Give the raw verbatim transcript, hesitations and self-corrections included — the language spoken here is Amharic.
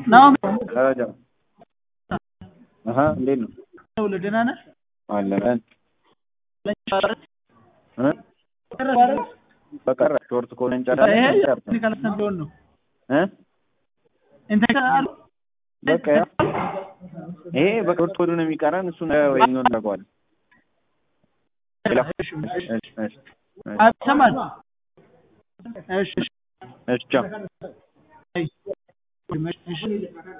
ነው ደረጃ አሃ እንዴት ነው ነው ለደና ነህ አለን እ በቀረ ሾርት ኮለን ጫላ ቴክኒካል ሰንዶን ነው እ ኢንተካል በቃ ይሄ በሾርት ኮዱ ነው የሚቀረን እሱ ነው ወይ ነው እንደጓል እሺ እሺ አትሰማል እሺ እሺ ቻው እሺ